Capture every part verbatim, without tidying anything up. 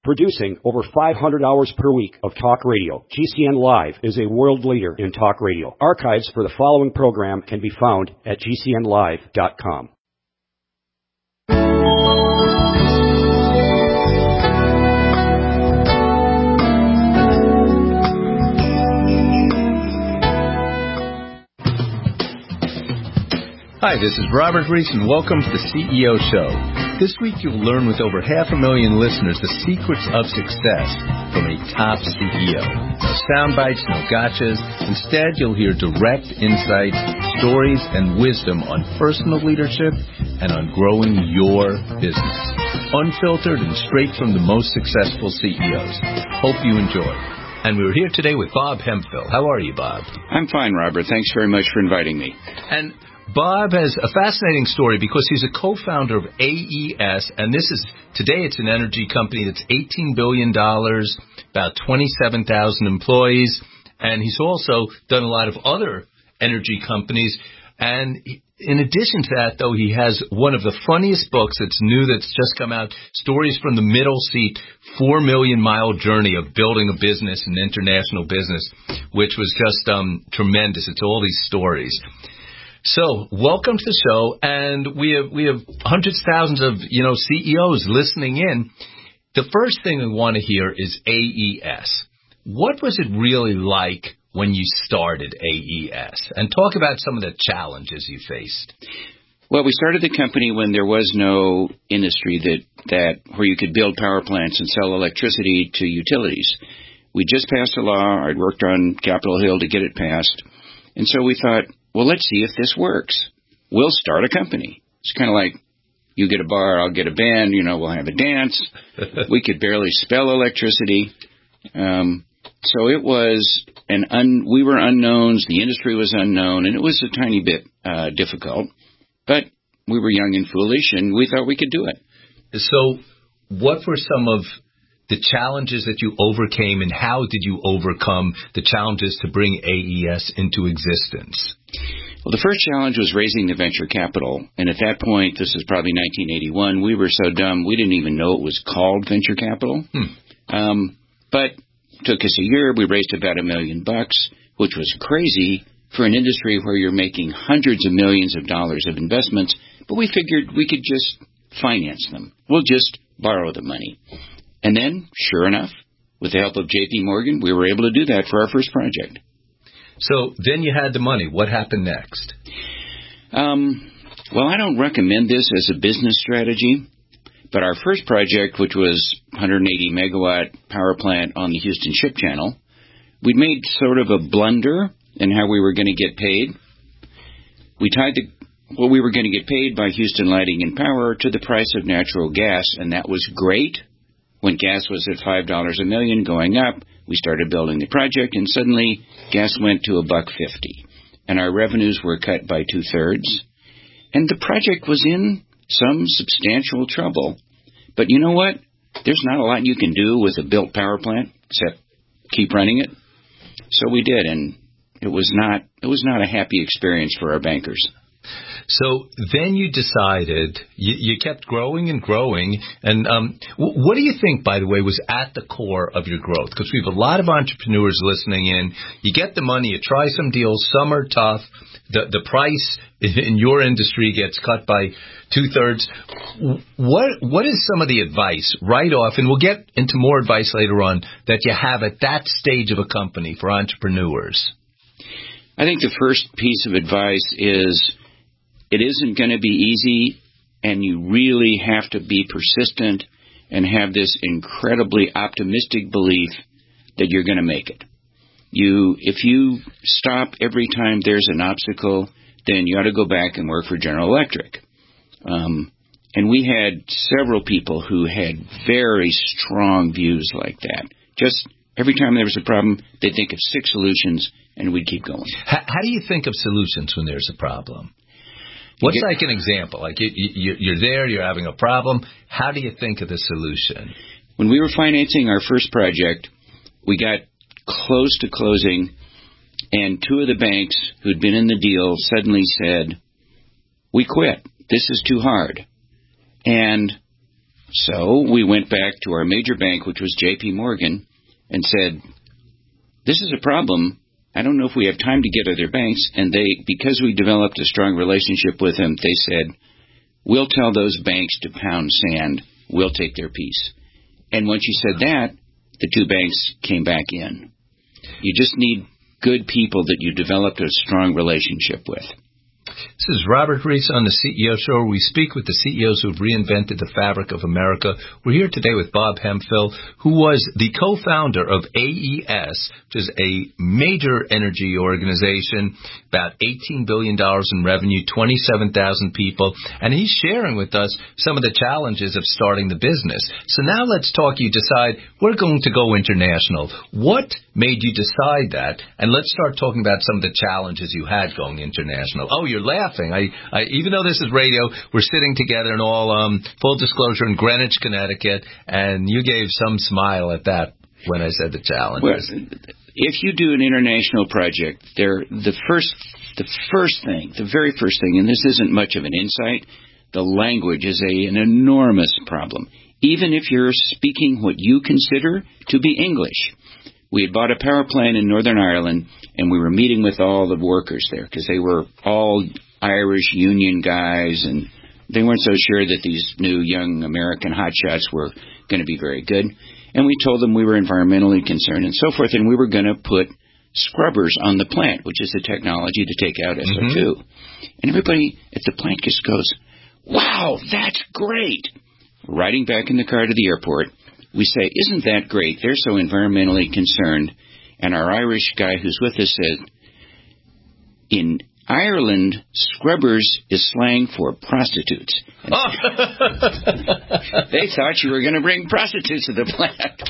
Producing over five hundred hours per week of talk radio, G C N Live is a world leader in talk radio. Archives for the following program can be found at G C N live dot com. Hi, this is Robert Reese, and welcome to the C E O Show. This week you'll learn with over half a million listeners the secrets of success from a top C E O. No sound bites, no gotchas. Instead, you'll hear direct insights, stories, and wisdom on personal leadership and on growing your business. Unfiltered and straight from the most successful C E Os. Hope you enjoy. And we're here today with Bob Hemphill. How are you, Bob? I'm fine, Robert. Thanks very much for inviting me. And Bob has a fascinating story because he's a co-founder of A E S, and this is, today it's an energy company that's eighteen billion dollars, about twenty-seven thousand employees, and he's also done a lot of other energy companies. And in addition to that, though, he has one of the funniest books that's new, that's just come out, Stories from the Middle Seat, Four Million Mile Journey of Building a Business, an International Business, which was just um, tremendous. It's all these stories. So, welcome to the show, and we have we have hundreds, thousands of, you know, C E Os listening in. The first thing we want to hear is A E S. What was it really like when you started A E S? And talk about some of the challenges you faced. Well, we started the company when there was no industry that, that where you could build power plants and sell electricity to utilities. We just passed a law. I'd worked on Capitol Hill to get it passed. And so we thought, well, let's see if this works. We'll start a company. It's kind of like you get a bar, I'll get a band, you know, we'll have a dance. We could barely spell electricity. Um, so it was an un, we were unknowns, the industry was unknown, and it was a tiny bit uh, difficult. But we were young and foolish, and we thought we could do it. So what were some of the challenges that you overcame, and how did you overcome the challenges to bring A E S into existence? Well, the first challenge was raising the venture capital. And at that point, this is probably nineteen eighty-one, we were so dumb we didn't even know it was called venture capital. Hmm. Um, but it took us a year. We raised about a million bucks, which was crazy for an industry where you're making hundreds of millions of dollars of investments. But we figured we could just finance them. We'll just borrow the money. And then, sure enough, with the help of J P Morgan, we were able to do that for our first project. So then you had the money. What happened next? Um, well, I don't recommend this as a business strategy, but our first project, which was one hundred eighty megawatt power plant on the Houston Ship Channel, we'd made sort of a blunder in how we were going to get paid. We tied the, what we were going to get paid by Houston Lighting and Power to the price of natural gas, and that was great. When gas was at five dollars a million going up, we started building the project, and suddenly gas went to a buck fifty, and our revenues were cut by two-thirds, and the project was in some substantial trouble. But you know what? There's not a lot you can do with a built power plant except keep running it. So we did, and it was not it was not a happy experience for our bankers. So then you decided, you, you kept growing and growing, and um, w- what do you think, by the way, was at the core of your growth? Because we have a lot of entrepreneurs listening in. You get the money, you try some deals, some are tough. The, the price in your industry gets cut by two-thirds. What What is some of the advice right off, and we'll get into more advice later on, that you have at that stage of a company for entrepreneurs? I think the first piece of advice is, it isn't going to be easy, and you really have to be persistent and have this incredibly optimistic belief that you're going to make it. You, if you stop every time there's an obstacle, then you ought to go back and work for General Electric. Um, and we had several people who had very strong views like that. Just every time there was a problem, they'd think of six solutions, and we'd keep going. How, how do you think of solutions when there's a problem? What's get, like an example? Like you, you, you're there, you're having a problem. How do you think of the solution? When we were financing our first project, we got close to closing, and two of the banks who'd been in the deal suddenly said, "We quit. This is too hard." And So we went back to our major bank, which was J P Morgan, and said, this is a problem. I don't know if we have time to get other banks. And they, because we developed a strong relationship with them, they said, we'll tell those banks to pound sand. We'll take their piece. And once you said that, the two banks came back in. You just need good people that you developed a strong relationship with. This is Robert Reese on the C E O Show, where we speak with the C E Os who've reinvented the fabric of America. We're here today with Bob Hemphill, who was the co-founder of A E S, which is a major energy organization, about eighteen billion dollars in revenue, twenty-seven thousand people, and he's sharing with us some of the challenges of starting the business. So now let's talk. You decide, we're going to go international. What made you decide that? And let's start talking about some of the challenges you had going international. Oh, you're laughing. I, I, even though this is radio, we're sitting together in all um, full disclosure in Greenwich, Connecticut, and you gave some smile at that when I said the challenges. Well, if you do an international project, there the first the first thing, the very first thing, and this isn't much of an insight, the language is a, an enormous problem. Even if you're speaking what you consider to be English. We had bought a power plant in Northern Ireland, and we were meeting with all the workers there because they were all Irish union guys, and they weren't so sure that these new young American hotshots were going to be very good. And we told them we were environmentally concerned and so forth, and we were going to put scrubbers on the plant, which is the technology to take out S O two. Mm-hmm. And everybody at the plant just goes, wow, that's great. Riding back in the car to the airport, we say, isn't that great? They're so environmentally concerned. And our Irish guy who's with us said, in Ireland, scrubbers is slang for prostitutes. Oh. They thought you were going to bring prostitutes to the plant.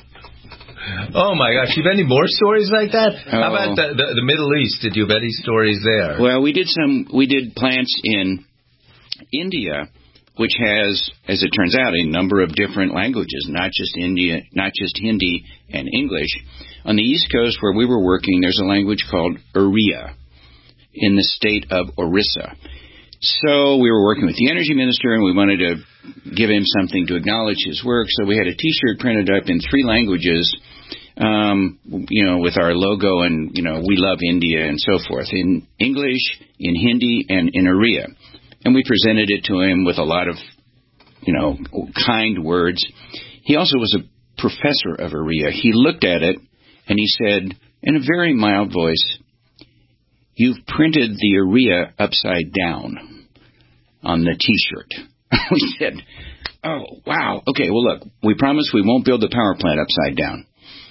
Oh, my gosh. You have any more stories like that? Oh. How about the, the, the Middle East? Did you have any stories there? Well, we did some, we did plants in India, which has, as it turns out, a number of different languages, not just India, not just Hindi and English. On the East Coast, where we were working, there's a language called Oriya in the state of Orissa. So we were working with the energy minister, and we wanted to give him something to acknowledge his work. So we had a T-shirt printed up in three languages, um, you know, with our logo and, you know, we love India and so forth, in English, in Hindi, and in Oriya. And we presented it to him with a lot of, you know, kind words. He also was a professor of Oriya. He looked at it, and he said, in a very mild voice, you've printed the Oriya upside down on the T-shirt. We said, oh, wow. Okay, well, look, we promise we won't build the power plant upside down.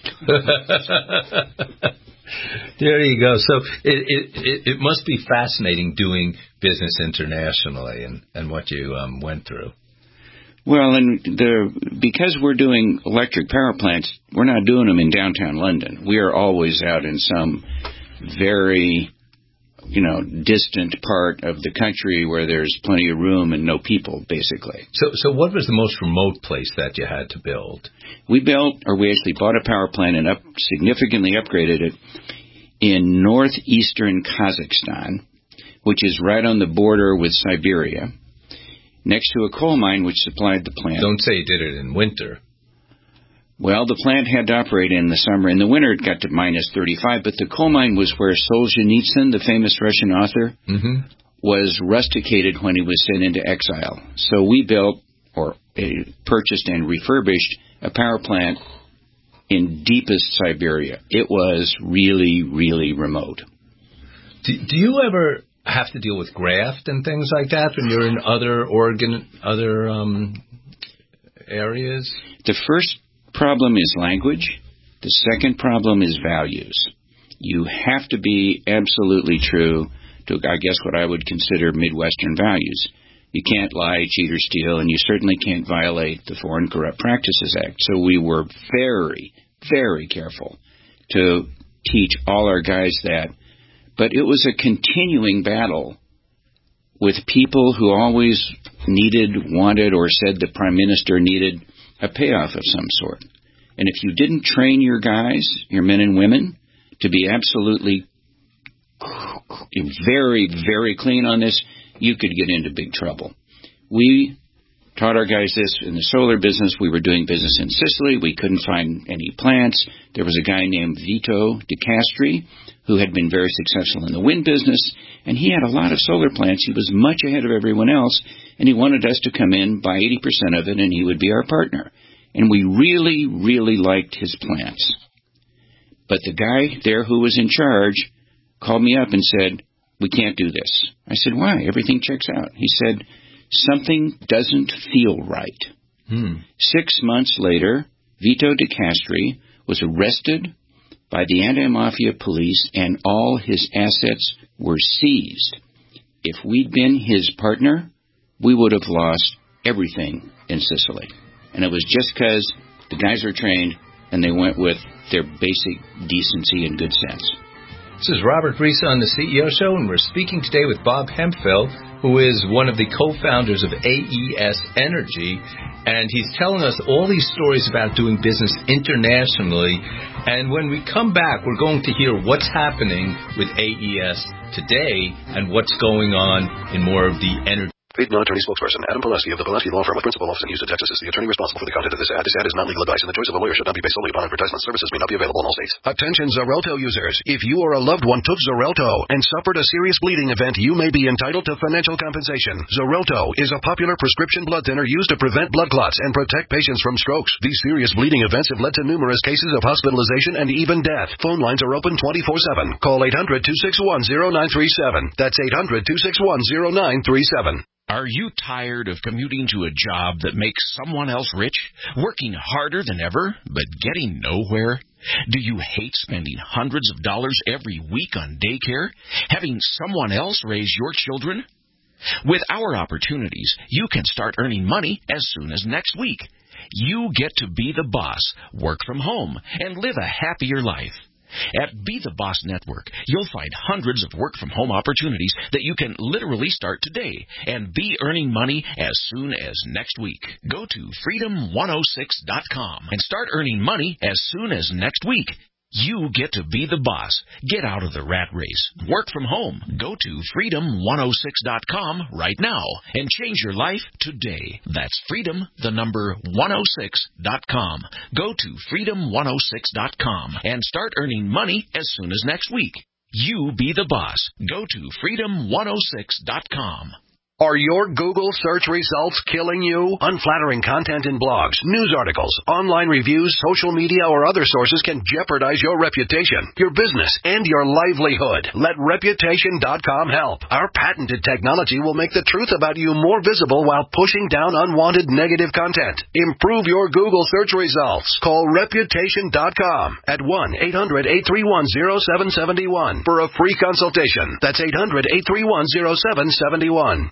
There you go. So it, it it must be fascinating doing business internationally and, and what you um, went through. Well, and the because we're doing electric power plants, we're not doing them in downtown London. We are always out in some very, you know, distant part of the country where there's plenty of room and no people, basically. So, so what was the most remote place that you had to build? We built, or we actually bought a power plant and up significantly upgraded it in northeastern Kazakhstan, which is right on the border with Siberia, next to a coal mine which supplied the plant. Don't say you did it in winter. Well, the plant had to operate in the summer. In the winter, it got to minus thirty-five, but the coal mine was where Solzhenitsyn, the famous Russian author, mm-hmm. was rusticated when he was sent into exile. So we built, or uh, purchased and refurbished, a power plant in deepest Siberia. It was really, really remote. Do, do you ever have to deal with graft and things like that when you're in other organ, other um, areas? The first problem is language. The second problem is values. You have to be absolutely true to, I guess, what I would consider Midwestern values. You can't lie, cheat, or steal, and you certainly can't violate the Foreign Corrupt Practices Act. So we were very, very careful to teach all our guys that. But it was a continuing battle with people who always needed, wanted, or said the Prime Minister needed a payoff of some sort. And if you didn't train your guys, your men and women, to be absolutely very, very clean on this, you could get into big trouble. We taught our guys this in the solar business. We were doing business in Sicily. We couldn't find any plants. There was a guy named Vito De Castri who had been very successful in the wind business, and he had a lot of solar plants. He was much ahead of everyone else, and he wanted us to come in, buy eighty percent of it, and he would be our partner. And we really, really liked his plants. But the guy there who was in charge called me up and said, "We can't do this." I said, "Why? Everything checks out." He said, "Something doesn't feel right." Hmm. Six months later, Vito De Castri was arrested by the anti-mafia police, and all his assets were seized. If we'd been his partner, we would have lost everything in Sicily. And it was just because the guys are trained and they went with their basic decency and good sense. This is Robert Brisson on the C E O Show, and we're speaking today with Bob Hemphill, who is one of the co-founders of A E S Energy, and he's telling us all these stories about doing business internationally. And when we come back, we're going to hear what's happening with A E S today and what's going on in more of the energy. Paid non-attorney spokesperson Adam Pulaski of the Pulaski Law Firm with principal office in Houston, Texas is the attorney responsible for the content of this ad. This ad is not legal advice, and the choice of a lawyer should not be based solely upon advertisement. Services may not be available in all states. Attention Xarelto users. If you or a loved one took Xarelto and suffered a serious bleeding event, you may be entitled to financial compensation. Xarelto is a popular prescription blood thinner used to prevent blood clots and protect patients from strokes. These serious bleeding events have led to numerous cases of hospitalization and even death. Phone lines are open twenty-four seven. Call eight hundred, two six one, zero nine three seven. That's eight hundred, two six one, zero nine three seven. Are you tired of commuting to a job that makes someone else rich, working harder than ever, but getting nowhere? Do you hate spending hundreds of dollars every week on daycare, having someone else raise your children? With our opportunities, you can start earning money as soon as next week. You get to be the boss, work from home, and live a happier life. At Be the Boss Network, you'll find hundreds of work-from-home opportunities that you can literally start today and be earning money as soon as next week. Go to freedom one oh six dot com and start earning money as soon as next week. You get to be the boss. Get out of the rat race. Work from home. Go to freedom one oh six dot com right now and change your life today. That's freedom, the number one oh six dot com. Go to freedom one oh six dot com and start earning money as soon as next week. You be the boss. Go to freedom one oh six dot com. Are your Google search results killing you? Unflattering content in blogs, news articles, online reviews, social media, or other sources can jeopardize your reputation, your business, and your livelihood. Let reputation dot com help. Our patented technology will make the truth about you more visible while pushing down unwanted negative content. Improve your Google search results. Call reputation dot com at one eight hundred, eight three one, zero seven seven one for a free consultation. That's eight hundred, eight three one, zero seven seven one.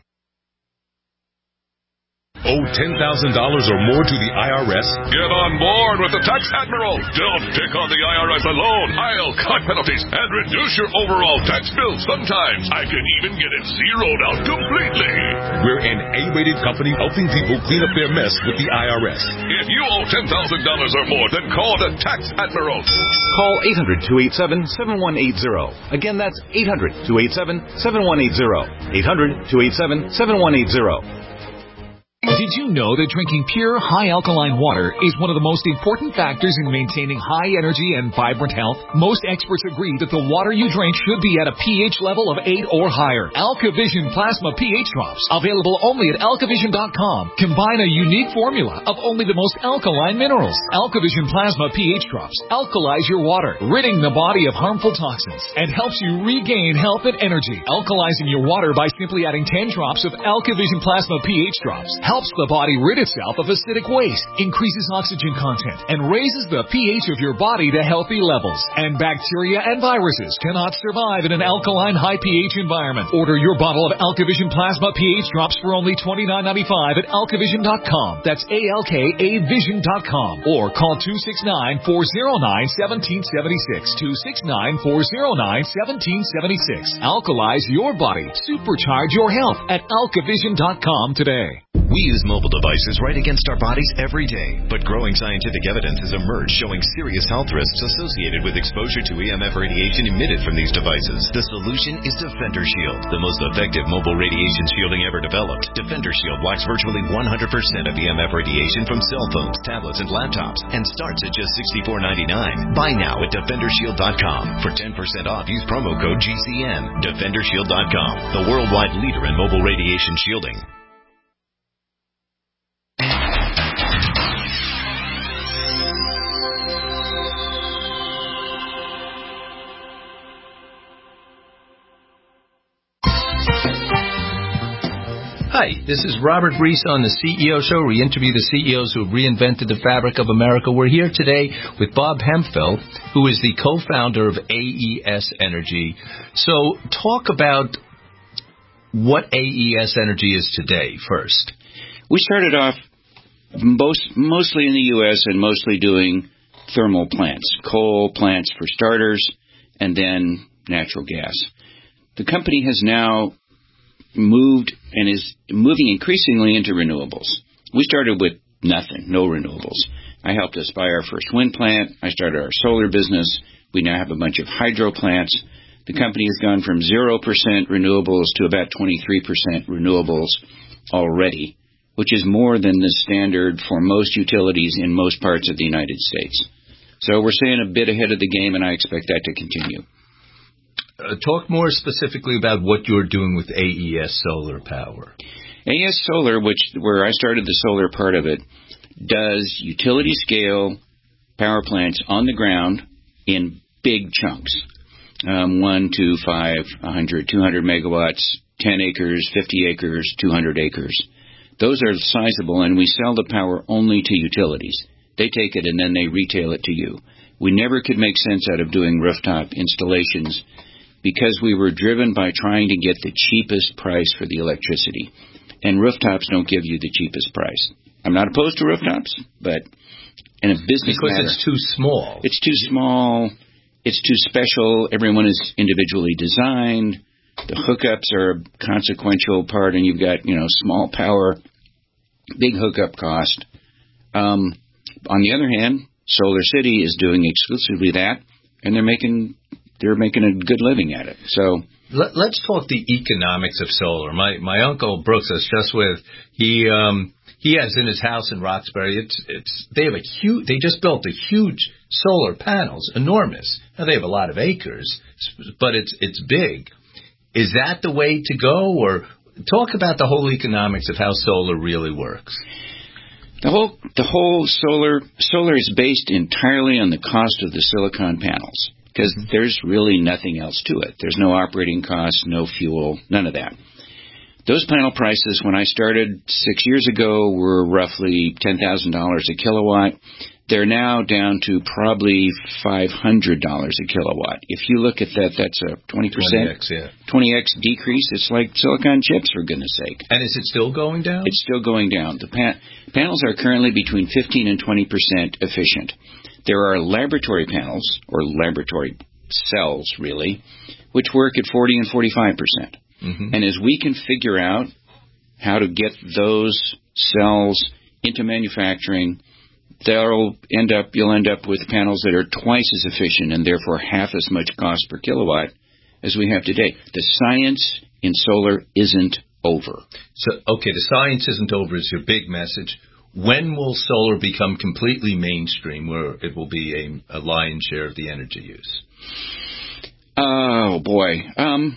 Owe ten thousand dollars or more to the I R S? Get on board with the Tax Admiral. Don't take on the I R S alone. I'll cut penalties and reduce your overall tax bill. Sometimes I can even get it zeroed out completely. We're an A-rated company helping people clean up their mess with the I R S. If you owe ten thousand dollars or more, then call the Tax Admiral. Call eight hundred, two eight seven, seven one eight zero. Again, that's eight hundred, two eight seven, seven one eight zero. eight hundred, two eight seven, seven one eight zero. Did you know that drinking pure, high-alkaline water is one of the most important factors in maintaining high energy and vibrant health? Most experts agree that the water you drink should be at a pH level of eight or higher. AlkaVision Plasma pH Drops, available only at alkavision dot com, combine a unique formula of only the most alkaline minerals. AlkaVision Plasma pH Drops alkalize your water, ridding the body of harmful toxins, and helps you regain health and energy. Alkalizing your water by simply adding ten drops of AlkaVision Plasma pH Drops helps the body rid itself of acidic waste, increases oxygen content, and raises the pH of your body to healthy levels. And bacteria and viruses cannot survive in an alkaline high pH environment. Order your bottle of AlkaVision Plasma pH Drops for only twenty-nine ninety-five at alkavision dot com. That's A L K A vision dot com. Or call two six nine, four zero nine, one seven seven six. two six nine, four zero nine, one seven seven six. Alkalize your body. Supercharge your health at alkavision dot com today. We use mobile devices right against our bodies every day, but growing scientific evidence has emerged showing serious health risks associated with exposure to E M F radiation emitted from these devices. The solution is Defender Shield, the most effective mobile radiation shielding ever developed. Defender Shield blocks virtually one hundred percent of E M F radiation from cell phones, tablets, and laptops, and starts at just sixty-four ninety-nine. Buy now at defender shield dot com. For ten percent off, use promo code G C N. defender shield dot com, the worldwide leader in mobile radiation shielding. Hi, this is Robert Reese on the C E O Show. We interview the C E Os who have reinvented the fabric of America. We're here today with Bob Hemphill, who is the co-founder of A E S Energy. So talk about what A E S Energy is today first. We started off most, mostly in the U S and mostly doing thermal plants, coal plants for starters, and then natural gas. The company has now moved and is moving increasingly into renewables. We started with nothing, no renewables. I helped us buy our first wind plant. I started our solar business. We now have a bunch of hydro plants. The company has gone from zero percent renewables to about twenty-three percent renewables already, which is more than the standard for most utilities in most parts of the United States. So we're staying a bit ahead of the game, and I expect that to continue. Uh, talk more specifically about what you're doing with A E S Solar Power. A E S Solar, which where I started the solar part of it, does utility scale power plants on the ground in big chunks. Um, one, two, five, one hundred, two hundred megawatts, ten acres, fifty acres, two hundred acres. Those are sizable, and we sell the power only to utilities. They take it and then they retail it to you. We never could make sense out of doing rooftop installations because we were driven by trying to get the cheapest price for the electricity. And rooftops don't give you the cheapest price. I'm not opposed to rooftops, but in a business Because matter, it's too small. It's too small. It's too special. Everyone is individually designed. The hookups are a consequential part, and you've got, you know, small power, big hookup cost. Um, on the other hand, Solar City is doing exclusively that, and they're making they're making a good living at it. So Let, let's talk the economics of solar. My my uncle Brooks, that's just with he um, he has in his house in Roxbury. It's it's they have a huge. They just built a huge solar panels, enormous. Now they have a lot of acres, but it's it's big. Is that the way to go, or talk about the whole economics of how solar really works? The whole the whole solar solar is based entirely on the cost of the silicon panels, because there's really nothing else to it. There's no operating costs, no fuel, none of that. Those panel prices, when I started six years ago, were roughly ten thousand dollars a kilowatt. They're now down to probably five hundred dollars a kilowatt. If you look at that, that's a twenty percent, twenty x, yeah. twenty x decrease. It's like silicon chips, for goodness sake. And is it still going down? It's still going down. The pan- panels are currently between fifteen and twenty percent efficient. There are laboratory panels, or laboratory cells, really, which work at forty and forty-five percent. Mm-hmm. And as we can figure out how to get those cells into manufacturing, they'll end up, you'll end up with panels that are twice as efficient and therefore half as much cost per kilowatt as we have today. The science in solar isn't over. So, okay, the science isn't over is your big message. When will solar become completely mainstream, where it will be a, a lion's share of the energy use? Oh, boy. Um,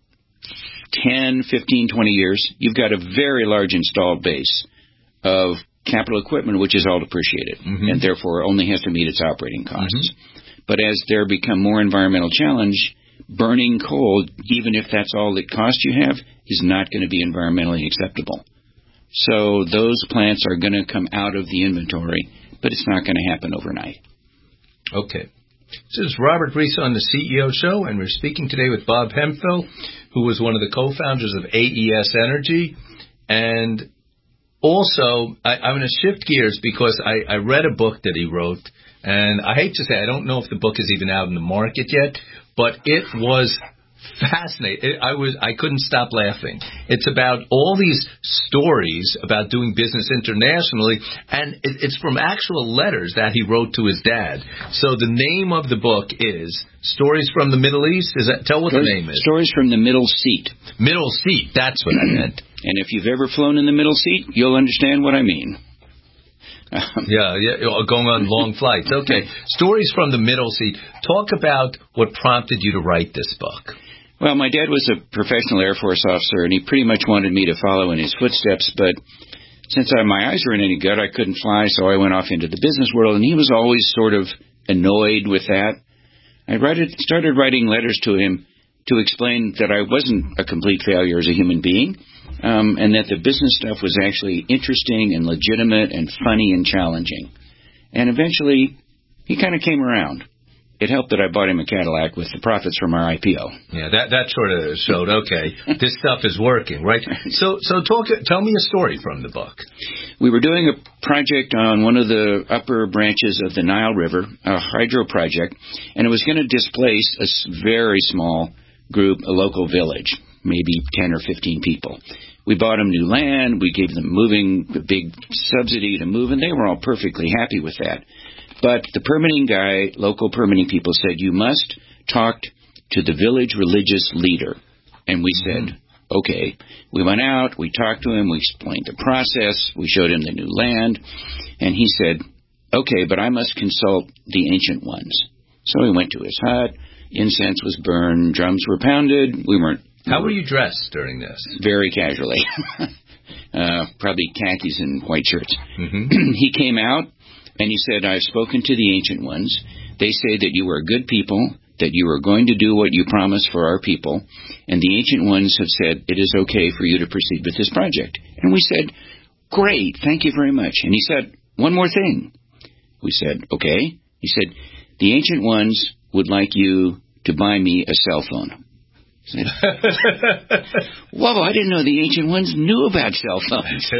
ten, fifteen, twenty years. You've got a very large installed base of capital equipment, which is all depreciated, mm-hmm. and therefore only has to meet its operating costs. Mm-hmm. But as there become more environmental challenge, burning coal, even if that's all the cost you have, is not going to be environmentally acceptable. So those plants are going to come out of the inventory, but it's not going to happen overnight. Okay. This is Robert Reese on the C E O Show, and we're speaking today with Bob Hemphill, who was one of the co-founders of A E S Energy. And also, I, I'm going to shift gears because I, I read a book that he wrote, and I hate to say, I don't know if the book is even out in the market yet, but it was Fascinating. I was, I couldn't stop laughing. It's about all these stories about doing business internationally, and it, it's from actual letters that he wrote to his dad. So the name of the book is Stories from the Middle East. Is that, tell what Stories, the name is. Stories from the Middle Seat. Middle Seat, that's what I meant. And if you've ever flown in the middle seat, you'll understand what I mean. yeah, yeah, going on long flights. Okay, Stories from the Middle Seat. Talk about what prompted you to write this book. Well, my dad was a professional Air Force officer, and he pretty much wanted me to follow in his footsteps, but since I, my eyes weren't any good, I couldn't fly, so I went off into the business world, and he was always sort of annoyed with that. I write it, started writing letters to him to explain that I wasn't a complete failure as a human being, um, and that the business stuff was actually interesting and legitimate and funny and challenging. And eventually, he kind of came around. It helped that I bought him a Cadillac with the profits from our I P O. Yeah, that that sort of showed, okay, this stuff is working, right? So so talk. Tell me a story from the book. We were doing a project on one of the upper branches of the Nile River, a hydro project, and it was going to displace a very small group, a local village, maybe ten or fifteen people. We bought them new land, we gave them moving, a big subsidy to move, and they were all perfectly happy with that. But the permitting guy, local permitting people said, you must talk to the village religious leader. And we said, okay. We went out, we talked to him, we explained the process, we showed him the new land, and he said, okay, but I must consult the ancient ones. So we went to his hut, incense was burned, drums were pounded, we weren't... How were you dressed during this? Very casually. uh, probably khakis and white shirts. Mm-hmm. He came out, and he said, I've spoken to the ancient ones. They say that you are good people, that you are going to do what you promised for our people, and the ancient ones have said it is okay for you to proceed with this project. And we said, great, thank you very much. And he said, one more thing. We said, okay. He said, the ancient ones would like you to buy me a cell phone. I said, whoa, I didn't know the ancient ones knew about cell phones.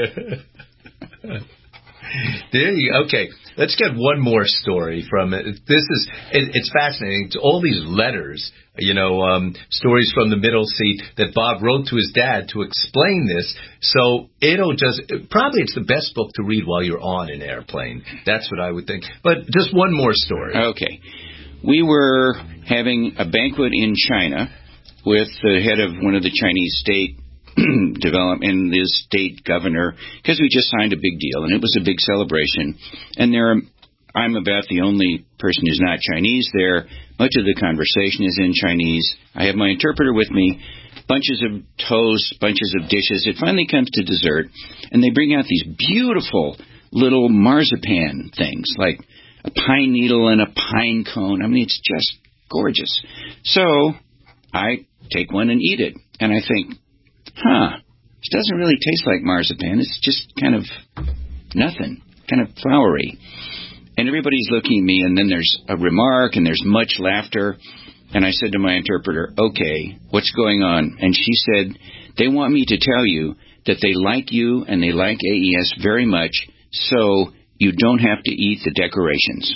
There you go. Okay, let's get one more story from it. This is, it, it's fascinating. It's all these letters, you know, um, stories from the middle seat that Bob wrote to his dad to explain this. So it'll just, probably it's the best book to read while you're on an airplane. That's what I would think. But just one more story. Okay. We were having a banquet in China with the head of one of the Chinese state development and the state governor, because we just signed a big deal, and it was a big celebration. And there, are, I'm about the only person who's not Chinese there. Much of the conversation is in Chinese. I have my interpreter with me, bunches of toast, bunches of dishes. It finally comes to dessert, and they bring out these beautiful little marzipan things, like a pine needle and a pine cone. I mean, it's just gorgeous. So I take one and eat it, and I think, huh, it doesn't really taste like marzipan. It's just kind of nothing, kind of flowery. And everybody's looking at me, and then there's a remark, and there's much laughter. And I said to my interpreter, okay, what's going on? And she said, they want me to tell you that they like you and they like A E S very much, so you don't have to eat the decorations.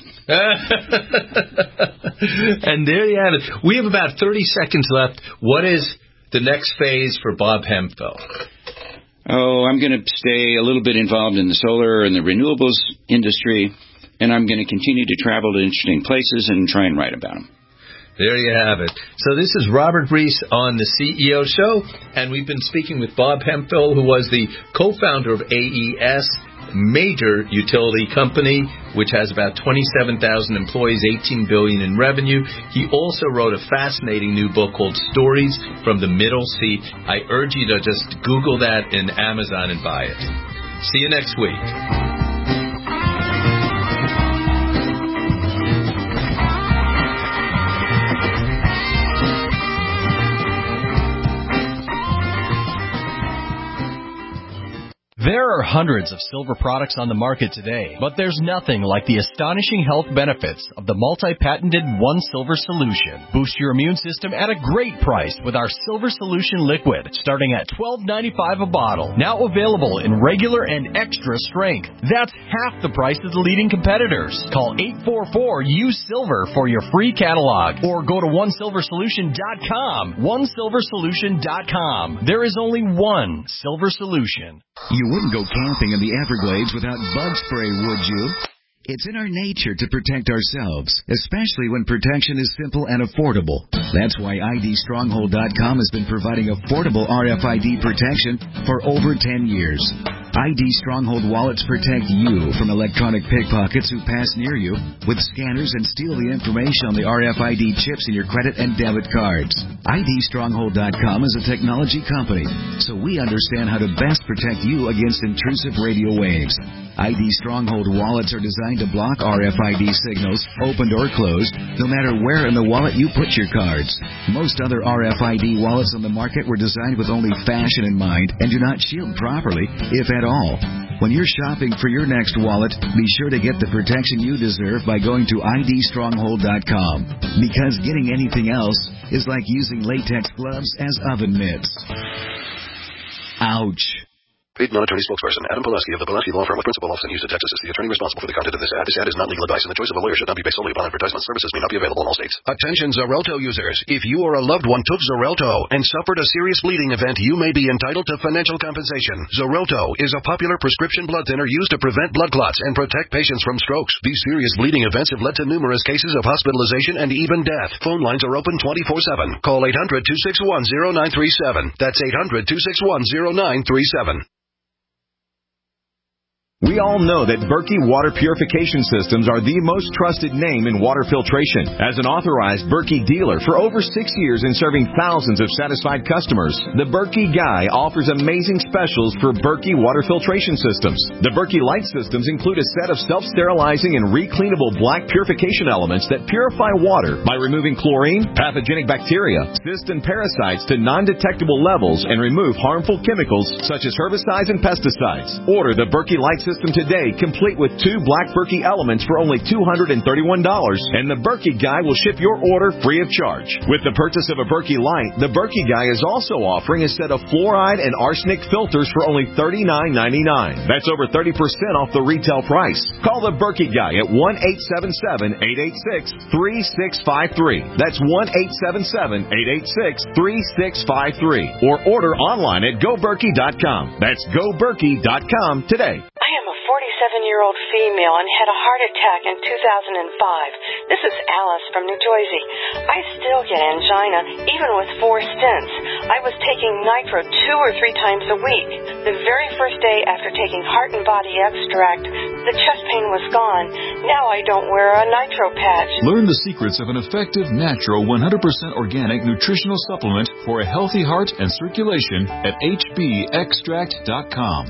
And there you have it. We have about thirty seconds left. What is the next phase for Bob Hemphill? Oh, I'm going to stay a little bit involved in the solar and the renewables industry, and I'm going to continue to travel to interesting places and try and write about them. There you have it. So this is Robert Reese on the C E O Show, and we've been speaking with Bob Hemphill, who was the co-founder of A E S, major utility company, which has about twenty-seven thousand employees, eighteen billion dollars in revenue. He also wrote a fascinating new book called Stories from the Middle Seat. I urge you to just Google that in Amazon and buy it. See you next week. There are hundreds of silver products on the market today, but there's nothing like the astonishing health benefits of the multi-patented One Silver Solution. Boost your immune system at a great price with our Silver Solution Liquid, starting at twelve ninety-five a bottle. Now available in regular and extra strength. That's half the price of the leading competitors. Call eight four four, U S I L V E R for your free catalog, or go to one silver solution dot com. one silver solution dot com. There is only one Silver Solution. You wouldn't go camping in the Everglades without bug spray, would you? It's in our nature to protect ourselves, especially when protection is simple and affordable. That's why I D Stronghold dot com has been providing affordable R F I D protection for over ten years. I D Stronghold wallets protect you from electronic pickpockets who pass near you with scanners and steal the information on the R F I D chips in your credit and debit cards. I D Stronghold dot com is a technology company, so we understand how to best protect you against intrusive radio waves. I D Stronghold wallets are designed to block R F I D signals, opened or closed, no matter where in the wallet you put your cards. Most other R F I D wallets on the market were designed with only fashion in mind and do not shield properly, if at all. When you're shopping for your next wallet, be sure to get the protection you deserve by going to I D Stronghold dot com, because getting anything else is like using latex gloves as oven mitts. Ouch. Paid non-attorney spokesperson Adam Pulaski of the Pulaski Law Firm with principal office in Houston, Texas, is the attorney responsible for the content of this ad. This ad is not legal advice, and the choice of a lawyer should not be based solely upon advertisement. Services may not be available in all states. Attention Xarelto users. If you or a loved one took Xarelto and suffered a serious bleeding event, you may be entitled to financial compensation. Xarelto is a popular prescription blood thinner used to prevent blood clots and protect patients from strokes. These serious bleeding events have led to numerous cases of hospitalization and even death. Phone lines are open twenty-four seven. Call eight hundred, two six one, zero nine three seven. That's eight hundred, two six one, zero nine three seven. We all know that Berkey Water Purification Systems are the most trusted name in water filtration. As an authorized Berkey dealer for over six years and serving thousands of satisfied customers, the Berkey Guy offers amazing specials for Berkey Water Filtration Systems. The Berkey Light Systems include a set of self-sterilizing and recleanable black purification elements that purify water by removing chlorine, pathogenic bacteria, cysts, and parasites to non-detectable levels and remove harmful chemicals such as herbicides and pesticides. Order the Berkey Light Systems today, complete with two black Berkey elements for only two hundred thirty-one dollars, and the Berkey Guy will ship your order free of charge. With the purchase of a Berkey Light, the Berkey Guy is also offering a set of fluoride and arsenic filters for only thirty-nine ninety-nine. That's over thirty percent off the retail price. Call the Berkey Guy at one eight seven seven, eight eight six, three six five three. That's one eight seven seven, eight eight six, three six five three. Or order online at go berkey dot com. That's go berkey dot com today. I am a forty-seven-year-old female and had a heart attack in two thousand five. This is Alice from New Jersey. I still get angina, even with four stents. I was taking nitro two or three times a week. The very first day after taking Heart and Body Extract, the chest pain was gone. Now I don't wear a nitro patch. Learn the secrets of an effective, natural, one hundred percent organic nutritional supplement for a healthy heart and circulation at H B extract dot com.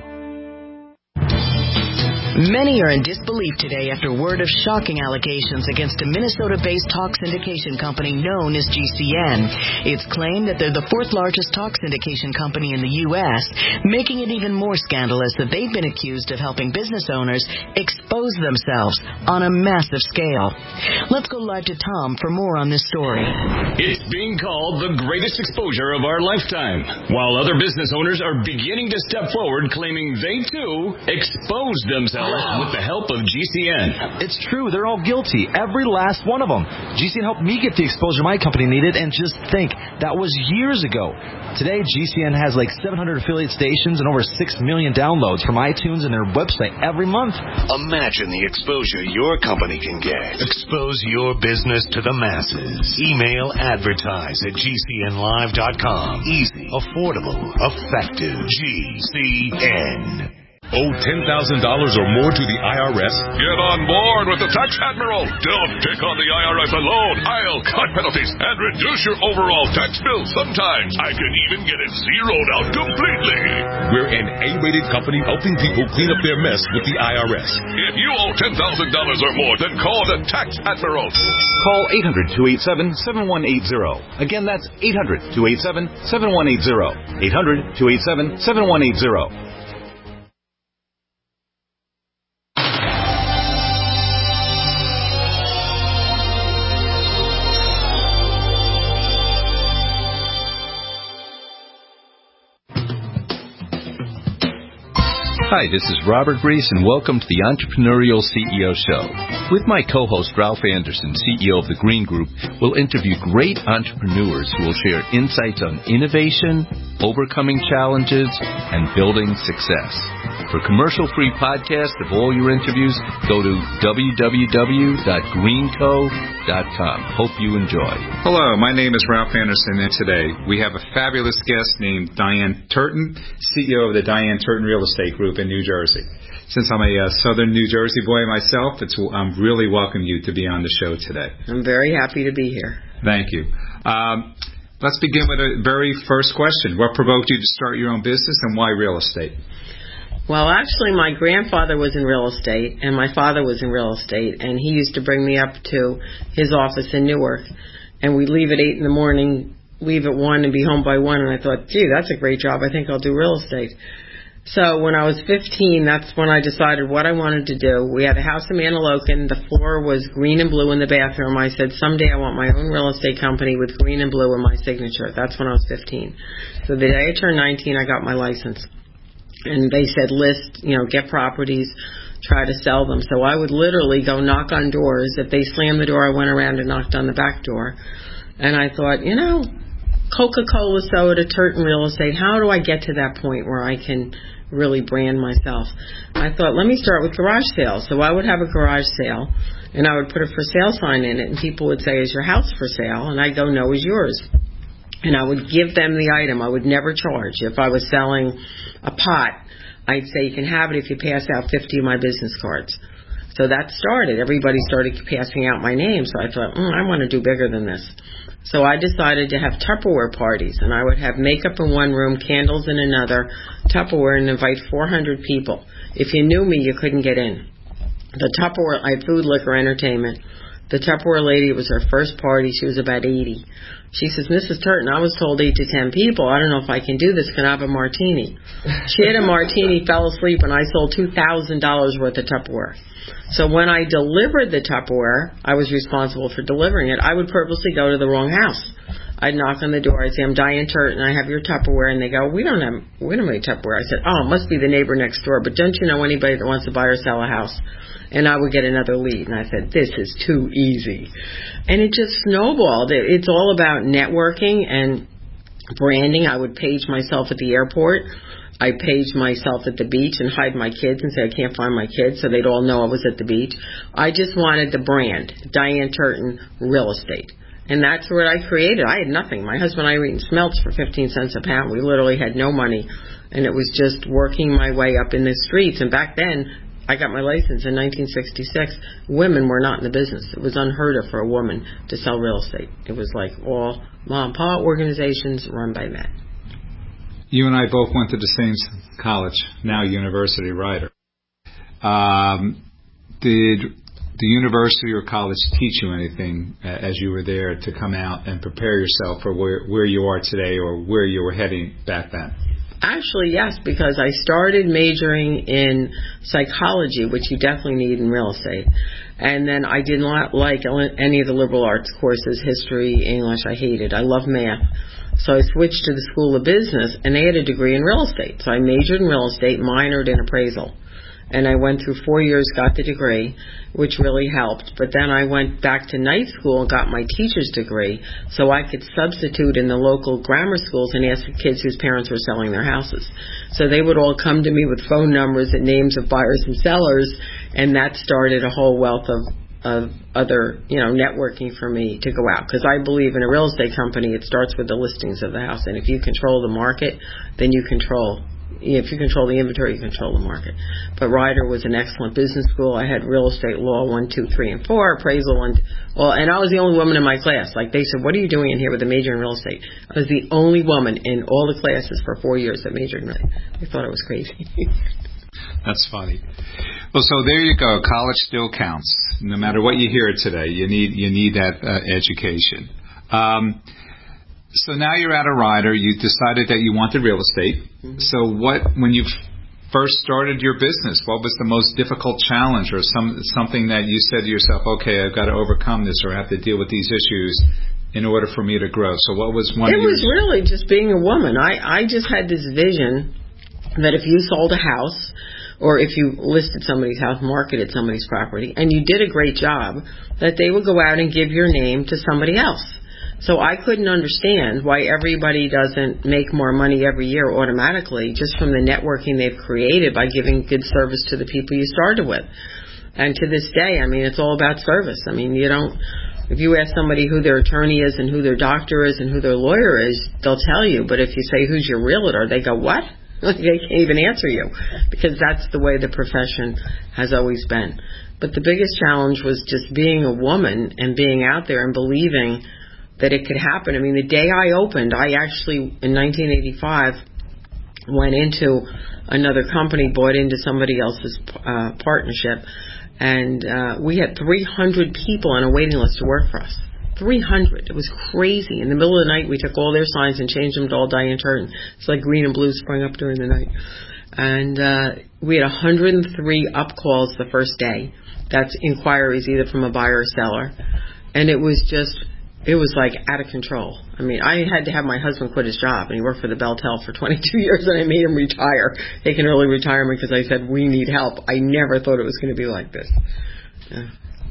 Many are in disbelief today after word of shocking allegations against a Minnesota-based talk syndication company known as G C N. It's claimed that they're the fourth largest talk syndication company in the U S, making it even more scandalous that they've been accused of helping business owners expose themselves on a massive scale. Let's go live to Tom for more on this story. It's being called the greatest exposure of our lifetime, while other business owners are beginning to step forward claiming they, too, exposed themselves with the help of G C N. It's true. They're all guilty. Every last one of them. G C N helped me get the exposure my company needed, and just think, that was years ago. Today, G C N has like seven hundred affiliate stations and over six million downloads from iTunes and their website every month. Imagine the exposure your company can get. Expose your business to the masses. Email advertise at G C N live dot com. Easy, affordable, effective. G C N. Owe ten thousand dollars or more to the I R S? Get on board with the Tax Admiral. Don't take on the I R S alone. I'll cut penalties and reduce your overall tax bill. Sometimes I can even get it zeroed out completely. We're an A-rated company helping people clean up their mess with the I R S. If you owe ten thousand dollars or more, then call the Tax Admiral. Call eight hundred, two eight seven, seven one eight zero. Again, that's eight hundred, two eight seven, seven one eight zero. eight hundred, two eight seven, seven one eight zero. Hi, this is Robert Reese, and welcome to the Entrepreneurial C E O Show. With my co-host, Ralph Anderson, C E O of the Green Group, we'll interview great entrepreneurs who will share insights on innovation, overcoming challenges, and building success. For commercial-free podcasts of all your interviews, go to w w w dot green co dot com. Hope you enjoy. Hello, my name is Ralph Anderson, and today we have a fabulous guest named Diane Turton, C E O of the Diane Turton Real Estate Group in New Jersey. Since I'm a uh, southern New Jersey boy myself, it's, I'm really welcome you to be on the show today. I'm very happy to be here. Thank you. Um, let's begin with a very first question. What provoked you to start your own business, and why real estate? Well, actually, my grandfather was in real estate, and my father was in real estate, and he used to bring me up to his office in Newark, and we'd leave at eight in the morning, leave at one, and be home by one, and I thought, gee, that's a great job. I think I'll do real estate. So when I was fifteen, that's when I decided what I wanted to do. We had a house in Manilokin. The floor was green and blue in the bathroom. I said, someday I want my own real estate company with green and blue in my signature. That's when I was fifteen. So the day I turned nineteen, I got my license. And they said, list, you know, get properties, try to sell them. So I would literally go knock on doors. If they slammed the door, I went around and knocked on the back door. And I thought, you know, Coca-Cola soda, Turton Real Estate, how do I get to that point where I can really brand myself? I thought, let me start with garage sales. So I would have a garage sale, and I would put a for sale sign in it, and people would say, is your house for sale? And I'd go, no, is yours. And I would give them the item. I would never charge. If I was selling a pot, I'd say you can have it if you pass out fifty of my business cards. So that started. Everybody started passing out my name. So I thought, mm, I want to do bigger than this. So I decided to have Tupperware parties, and I would have makeup in one room, candles in another, Tupperware, and invite four hundred people. If you knew me, you couldn't get in. The Tupperware, I had food, liquor, entertainment. The Tupperware lady, it was her first party. She was about eighty. She says, Missus Turton, I was told eight to ten people. I don't know if I can do this. Can I have a martini? She had a martini, fell asleep, and I sold two thousand dollars worth of Tupperware. So when I delivered the Tupperware, I was responsible for delivering it. I would purposely go to the wrong house. I'd knock on the door. I'd say, I'm Diane Turton. I have your Tupperware. And they go, we don't have, we don't have any Tupperware. I said, oh, it must be the neighbor next door. But don't you know anybody that wants to buy or sell a house? And I would get another lead. And I said, this is too easy. And it just snowballed. It's all about networking and branding. I would page myself at the airport. I'd page myself at the beach and hide my kids and say I can't find my kids so they'd all know I was at the beach. I just wanted the brand, Diane Turton Real Estate. And that's what I created. I had nothing. My husband and I were eating smelts for fifteen cents a pound. We literally had no money. And it was just working my way up in the streets. And back then, I got my license in nineteen sixty-six. Women were not in the business. It was unheard of for a woman to sell real estate. It was like all mom and pop organizations run by men. You and I both went to the same college, now University Rider. Um, did the university or college teach you anything as you were there to come out and prepare yourself for where, where you are today or where you were heading back then? Actually, yes, because I started majoring in psychology, which you definitely need in real estate. And then I did not like any of the liberal arts courses, history, English. I hated. I love math. So I switched to the School of Business, and they had a degree in real estate. So I majored in real estate, minored in appraisal. And I went through four years, got the degree, which really helped. But then I went back to night school and got my teacher's degree so I could substitute in the local grammar schools and ask the kids whose parents were selling their houses. So they would all come to me with phone numbers and names of buyers and sellers, and that started a whole wealth of of other, you know, networking for me to go out. Because I believe in a real estate company, it starts with the listings of the house. And if you control the market, then you control, if you control the inventory, you control the market. But Rider was an excellent business school. I had real estate law one, two, three, and four, appraisal one. Well, and I was the only woman in my class. Like they said, what are you doing in here with a major in real estate? I was the only woman in all the classes for four years that majored in real estate. They thought I was crazy. That's funny. Well, so there you go. College still counts. No matter what you hear today, you need you need that uh, education. Um, so now you're at a Rider. You decided that you wanted real estate. Mm-hmm. So what, when you first started your business, what was the most difficult challenge or some something that you said to yourself, okay, I've got to overcome this or I have to deal with these issues in order for me to grow? So what was one It of your... was really just being a woman. I, I just had this vision that if you sold a house or if you listed somebody's house, marketed somebody's property, and you did a great job, that they would go out and give your name to somebody else. So I couldn't understand why everybody doesn't make more money every year automatically just from the networking they've created by giving good service to the people you started with. And to this day, I mean, it's all about service. I mean, you don't, if you ask somebody who their attorney is and who their doctor is and who their lawyer is, they'll tell you. But if you say, who's your realtor, they go, what? They can't even answer you, because that's the way the profession has always been. But the biggest challenge was just being a woman and being out there and believing that it could happen. I mean, the day I opened, I actually, in nineteen eighty-five, went into another company, bought into somebody else's uh, partnership, and uh, we had three hundred people on a waiting list to work for us. three hundred. It was crazy. In the middle of the night, we took all their signs and changed them to all Diane Turton. It's like green and blue sprung up during the night. And uh, we had one hundred three up calls the first day. That's inquiries either from a buyer or seller. And it was just, it was like out of control. I mean, I had to have my husband quit his job, and he worked for the Beltel for twenty-two years, and I made him retire, take an early retirement, because I said, we need help. I never thought it was going to be like this. Yeah.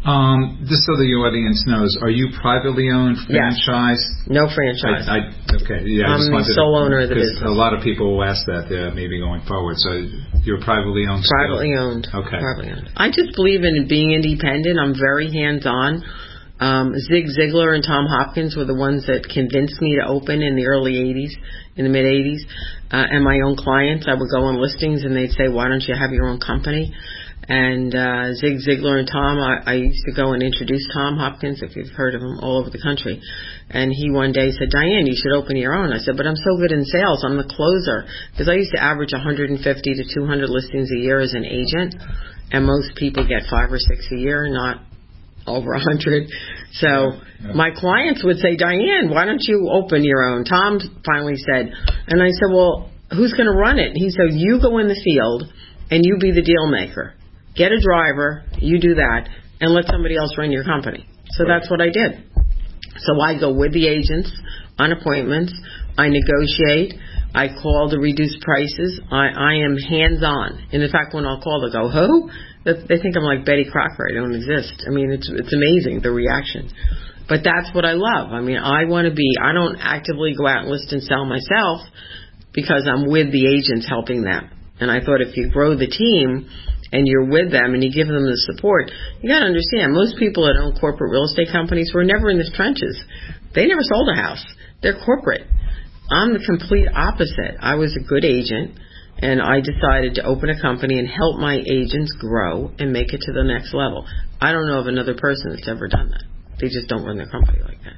Um, just so the audience knows, are you privately owned, franchised? Yes. No franchise. I, I, okay, yeah. I I'm just the wanted sole to, owner of the business. A lot of people will ask that uh, maybe going forward. So you're privately owned. Privately still? owned. Okay. Privately owned. I just believe in being independent. I'm very hands-on. Um, Zig Ziglar and Tom Hopkins were the ones that convinced me to open in the early eighties, in the mid-eighties. Uh, and my own clients, I would go on listings and they'd say, why don't you have your own company? And uh, Zig Ziglar and Tom, I, I used to go and introduce Tom Hopkins, if you've heard of him, all over the country. And he one day said, Diane, you should open your own. I said, but I'm so good in sales. I'm the closer. Because I used to average one hundred fifty to two hundred listings a year as an agent. And most people get five or six a year, not over one hundred. So yeah. My clients would say, Diane, why don't you open your own? Tom finally said, and I said, well, who's going to run it? He said, you go in the field and you be the deal maker. Get a driver, you do that, and let somebody else run your company. So right. That's what I did. So I go with the agents on appointments. I negotiate. I call to reduce prices. I, I am hands-on. And in fact, when I'll call, they'll go, who? They think I'm like Betty Crocker. I don't exist. I mean, it's it's amazing, the reaction. But that's what I love. I mean, I want to be, I don't actively go out and list and sell myself because I'm with the agents helping them. And I thought if you grow the team and you're with them and you give them the support, you got to understand, most people that own corporate real estate companies were never in the trenches. They never sold a house. They're corporate. I'm the complete opposite. I was a good agent, and I decided to open a company and help my agents grow and make it to the next level. I don't know of another person that's ever done that. They just don't run their company like that.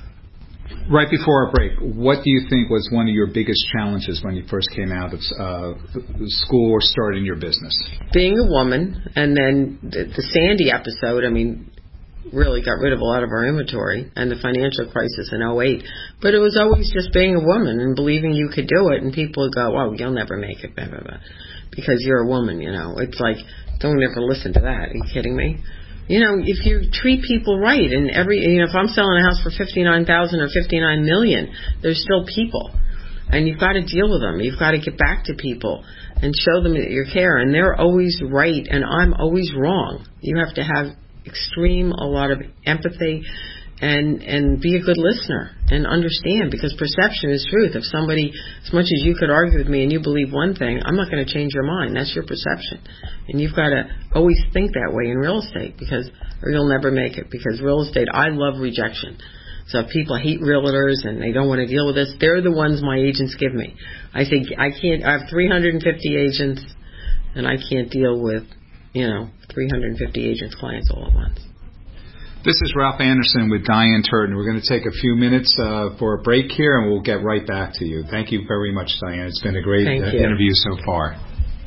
Right before our break, what do you think was one of your biggest challenges when you first came out of uh, school or starting your business? Being a woman, and then the, the Sandy episode, I mean, really got rid of a lot of our inventory, and the financial crisis in oh eight. But it was always just being a woman and believing you could do it, and people would go, oh, you'll never make it, blah, blah, blah, because you're a woman, you know. It's like, don't ever listen to that. Are you kidding me? You know, if you treat people right, and every, you know, if I'm selling a house for fifty-nine thousand dollars or fifty-nine million dollars, there's still people. And you've got to deal with them. You've got to get back to people and show them that you care. And they're always right, and I'm always wrong. You have to have extreme, a lot of empathy, and and be a good listener and understand, because perception is truth. If somebody, as much as you could argue with me and you believe one thing, I'm not going to change your mind. That's your perception. And you've got to always think that way in real estate, because or you'll never make it. Because real estate, I love rejection. So if people hate realtors and they don't want to deal with this, they're the ones my agents give me. I think I can't, I have three hundred fifty agents, and I can't deal with, you know, three hundred fifty agents, clients all at once. This is Ralph Anderson with Diane Turton. We're going to take a few minutes uh, for a break here, and we'll get right back to you. Thank you very much, Diane. It's been a great uh, interview so far.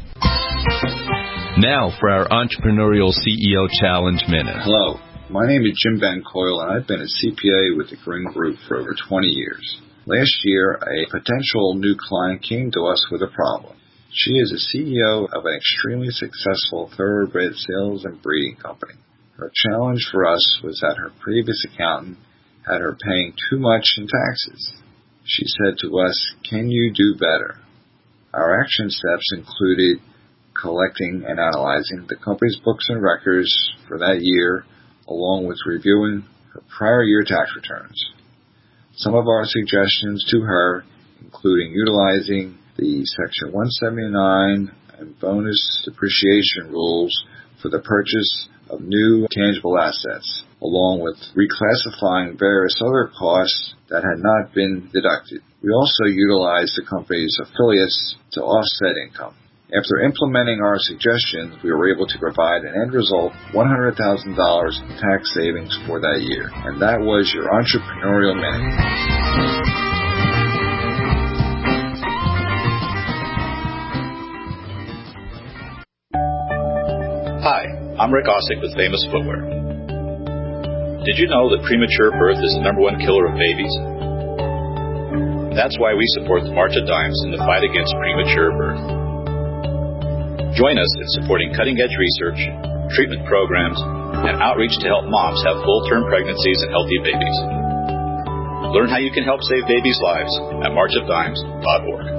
Now for our Entrepreneurial C E O Challenge Minute. Hello. My name is Jim Van Coyle, and I've been a C P A with the Grin Group for over twenty years. Last year, a potential new client came to us with a problem. She is a C E O of an extremely successful thoroughbred sales and breeding company. Her challenge for us was that her previous accountant had her paying too much in taxes. She said to us, "Can you do better?" Our action steps included collecting and analyzing the company's books and records for that year, along with reviewing her prior year tax returns. Some of our suggestions to her, including utilizing the Section one seventy-nine and bonus depreciation rules for the purchase of new tangible assets, along with reclassifying various other costs that had not been deducted. We also utilized the company's affiliates to offset income. After implementing our suggestions, we were able to provide an end result one hundred thousand dollars in tax savings for that year. And that was your Entrepreneurial Minute. Hi, I'm Rick Ossick with Famous Footwear. Did you know that premature birth is the number one killer of babies? That's why we support the March of Dimes in the fight against premature birth. Join us in supporting cutting-edge research, treatment programs, and outreach to help moms have full-term pregnancies and healthy babies. Learn how you can help save babies' lives at march of dimes dot org.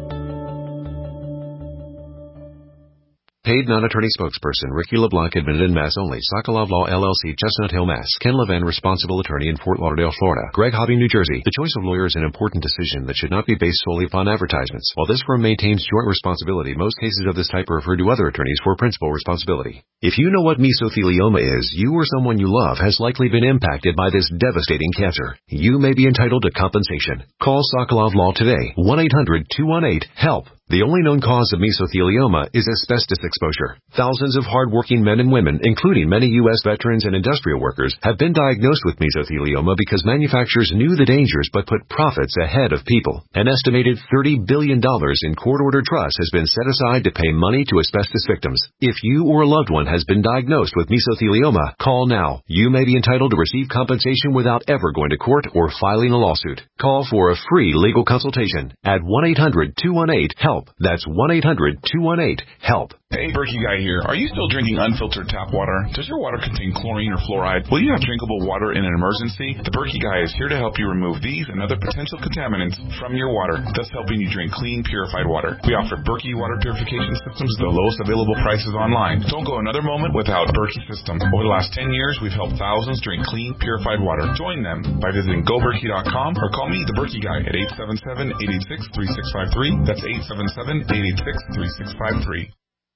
Paid non-attorney spokesperson Ricky LeBlanc, admitted in Mass only. Sokolov Law, L L C, Chestnut Hill, Mass. Ken Levin, responsible attorney in Fort Lauderdale, Florida. Greg Hobby, New Jersey. The choice of lawyer is an important decision that should not be based solely upon advertisements. While this firm maintains joint responsibility, most cases of this type are referred to other attorneys for principal responsibility. If you know what mesothelioma is, you or someone you love has likely been impacted by this devastating cancer. You may be entitled to compensation. Call Sokolov Law today. one eight hundred two one eight HELP. The only known cause of mesothelioma is asbestos exposure. Thousands of hard-working men and women, including many U S veterans and industrial workers, have been diagnosed with mesothelioma because manufacturers knew the dangers but put profits ahead of people. An estimated thirty billion dollars in court-ordered trust has been set aside to pay money to asbestos victims. If you or a loved one has been diagnosed with mesothelioma, call now. You may be entitled to receive compensation without ever going to court or filing a lawsuit. Call for a free legal consultation at one eight hundred two one eight HELP. That's one eight hundred two one eight HELP. Hey, Berkey Guy here. Are you still drinking unfiltered tap water? Does your water contain chlorine or fluoride? Will you have drinkable water in an emergency? The Berkey Guy is here to help you remove these and other potential contaminants from your water, thus helping you drink clean, purified water. We offer Berkey water purification systems at the lowest available prices online. Don't go another moment without Berkey system. Over the last ten years, we've helped thousands drink clean, purified water. Join them by visiting go berkey dot com or call me, the Berkey Guy, at eight seven seven, eight eight six, three six five three. That's eight seven seven, eight eight six, three six five three.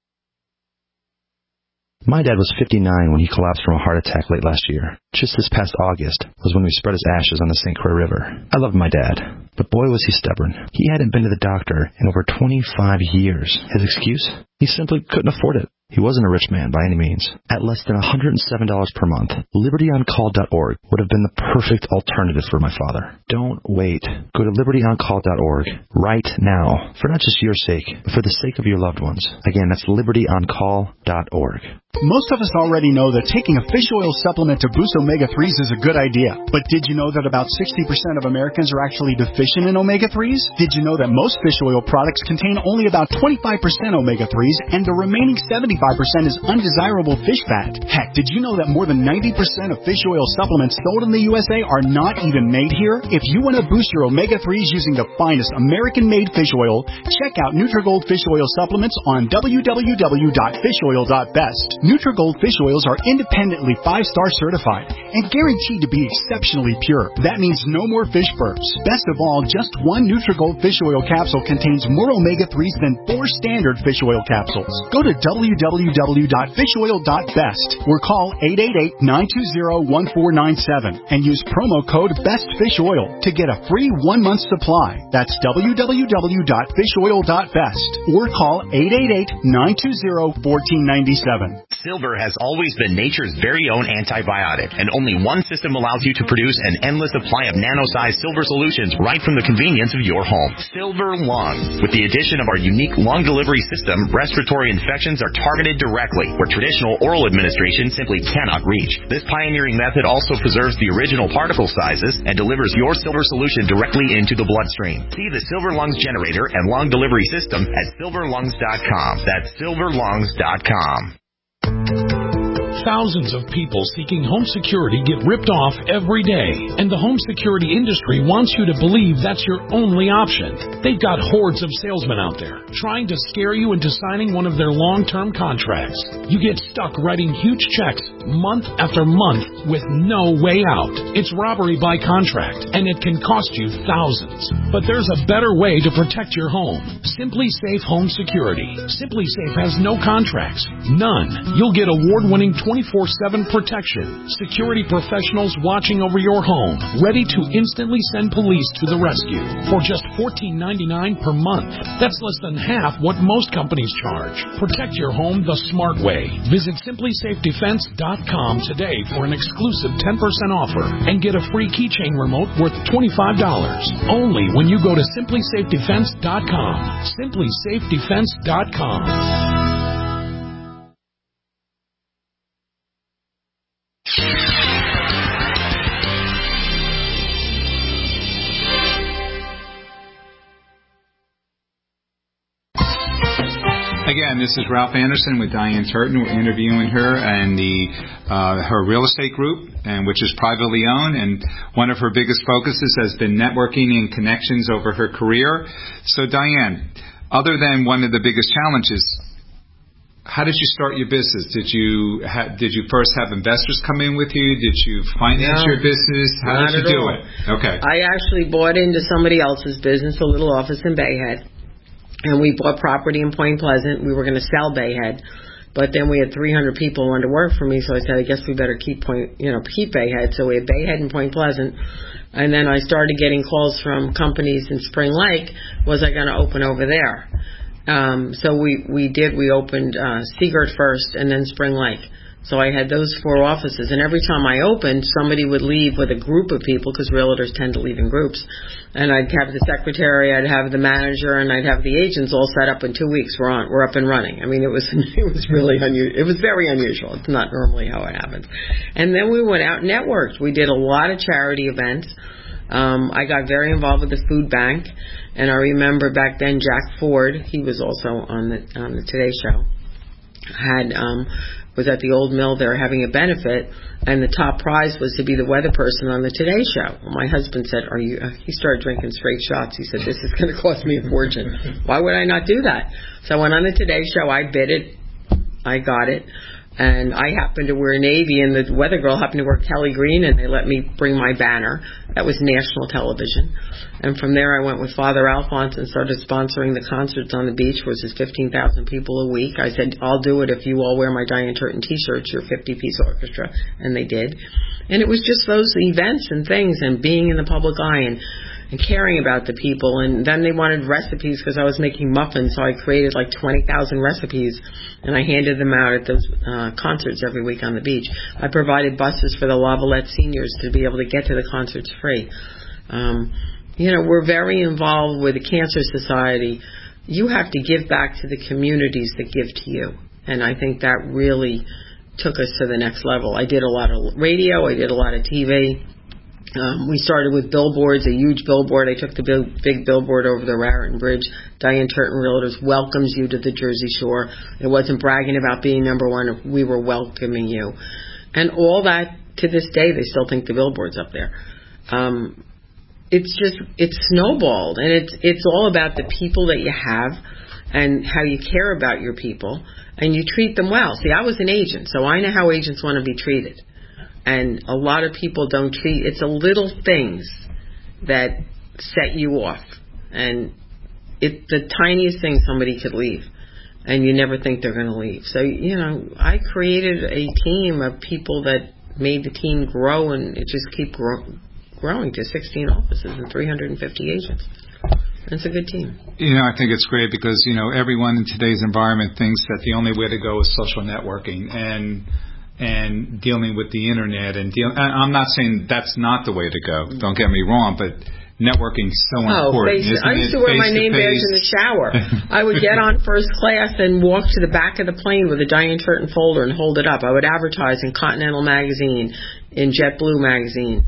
My dad was fifty-nine when he collapsed from a heart attack late last year. Just this past August was when we spread his ashes on the Saint Croix River. I loved my dad, but boy was he stubborn. He hadn't been to the doctor in over twenty-five years. His excuse? He simply couldn't afford it. He wasn't a rich man by any means. At less than one hundred seven dollars per month, liberty on call dot org would have been the perfect alternative for my father. Don't wait. Go to liberty on call dot org right now, for not just your sake, but for the sake of your loved ones. Again, that's liberty on call dot org. Most of us already know that taking a fish oil supplement to boost omega threes is a good idea. But did you know that about sixty percent of Americans are actually deficient in omega threes? Did you know that most fish oil products contain only about twenty-five percent omega threes and the remaining seventy-five percent is undesirable fish fat? Heck, did you know that more than ninety percent of fish oil supplements sold in the U S A are not even made here? If you want to boost your omega threes using the finest American-made fish oil, check out Nutrigold Fish Oil Supplements on w w w dot fish oil dot best. Nutrigold fish oils are independently five-star certified and guaranteed to be exceptionally pure. That means no more fish burps. Best of all, just one Nutrigold fish oil capsule contains more omega threes than four standard fish oil capsules. Go to w w w dot fish oil dot best or call eight eight eight, nine two zero, one four nine seven and use promo code BESTFISHOIL to get a free one-month supply. That's w w w dot fish oil dot best or call eight eight eight, nine two zero, one four nine seven. Silver has always been nature's very own antibiotic, and only one system allows you to produce an endless supply of nano-sized silver solutions right from the convenience of your home. Silver Lungs. With the addition of our unique lung delivery system, respiratory infections are targeted directly, where traditional oral administration simply cannot reach. This pioneering method also preserves the original particle sizes and delivers your silver solution directly into the bloodstream. See the Silver Lungs generator and lung delivery system at silver lungs dot com. That's silver lungs dot com. Thousands of people seeking home security get ripped off every day, and the home security industry wants you to believe that's your only option. They've got hordes of salesmen out there trying to scare you into signing one of their long-term contracts. You get stuck writing huge checks month after month with no way out. It's robbery by contract, and it can cost you thousands. But there's a better way to protect your home. Simply Safe Home Security. Simply Safe has no contracts. None. You'll get award-winning twenty-four seven protection. Security professionals watching over your home, ready to instantly send police to the rescue for just fourteen ninety-nine per month. That's less than half what most companies charge. Protect your home the smart way. Visit simply safe defense dot com today for an exclusive ten percent offer and get a free keychain remote worth twenty-five dollars. Only when you go to simply safe defense dot com. simply safe defense dot com. Again, this is Ralph Anderson with Diane Turton. We're interviewing her and the uh, her real estate group, and which is privately owned. And one of her biggest focuses has been networking and connections over her career. So, Diane, other than one of the biggest challenges, how did you start your business? Did you ha- did you first have investors come in with you? Did you finance No, your business? How not did you at do all. it? Okay. I actually bought into somebody else's business, a little office in Bayhead. And we bought property in Point Pleasant. We were going to sell Bayhead, but then we had three hundred people who wanted to work for me. So I said, I guess we better keep Point, you know, keep Bayhead. So we had Bayhead and Point Pleasant, and then I started getting calls from companies in Spring Lake. Was I going to open over there? Um, so we we did. We opened uh, Seagirt first, and then Spring Lake. So I had those four offices, and every time I opened, somebody would leave with a group of people, because realtors tend to leave in groups. And I'd have the secretary, I'd have the manager, and I'd have the agents all set up in two weeks. We're on, we're up and running. I mean, it was it was really unusual. It was very unusual. It's not normally how it happens. And then we went out and networked. We did a lot of charity events. Um, I got very involved with the food bank, and I remember back then Jack Ford, he was also on the on the Today Show, had um. was at the old mill there having a benefit, and the top prize was to be the weather person on the Today Show. Well, my husband said, "Are you?" Uh, he started drinking straight shots. He said, "This is going to cost me a fortune. Why would I not do that?" So I went on the Today Show. I bid it. I got it. And I happened to wear navy, and the weather girl happened to wear Kelly green, and they let me bring my banner. That was national television. And from there, I went with Father Alphonse and started sponsoring the concerts on the beach, which is fifteen thousand people a week. I said, I'll do it if you all wear my Diane Turton T-shirts, your fifty-piece orchestra. And they did. And it was just those events and things and being in the public eye and, and caring about the people. And then they wanted recipes because I was making muffins, so I created like twenty thousand recipes, and I handed them out at those uh, concerts every week on the beach. I provided buses for the Lavalette seniors to be able to get to the concerts free. Um, you know, we're very involved with the Cancer Society. You have to give back to the communities that give to you. And I think that really took us to the next level. I did a lot of radio. I did a lot of T V. Um, we started with billboards, a huge billboard. I took the big, big billboard over the Raritan Bridge. Diane Turton Realtors welcomes you to the Jersey Shore. It wasn't bragging about being number one. We were welcoming you. And all that, to this day, they still think the billboard's up there. Um, it's just, it's snowballed. And it's, it's all about the people that you have and how you care about your people. And you treat them well. See, I was an agent, so I know how agents want to be treated. And a lot of people don't treat, it's the little things that set you off. And it's the tiniest thing somebody could leave. And you never think they're going to leave. So, you know, I created a team of people that made the team grow, and it just keep grow, growing to sixteen offices and three hundred fifty agents. It's a good team. You know, I think it's great because, you know, everyone in today's environment thinks that the only way to go is social networking and and dealing with the internet. And deal, I'm not saying that's not the way to go. Don't get me wrong, but networking is so oh, important. Face, I used to wear my name badge in the shower. I would get on first class and walk to the back of the plane with a Diane Turton folder and hold it up. I would advertise in Continental Magazine, in JetBlue Magazine,